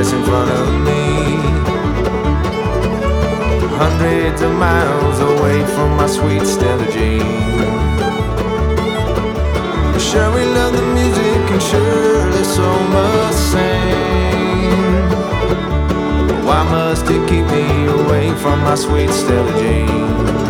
pass in front of me. Hundreds of miles away from my sweet Stella Jean. Sure we love the music and surely so must sing. But why must it keep me away from my sweet Stella Jean?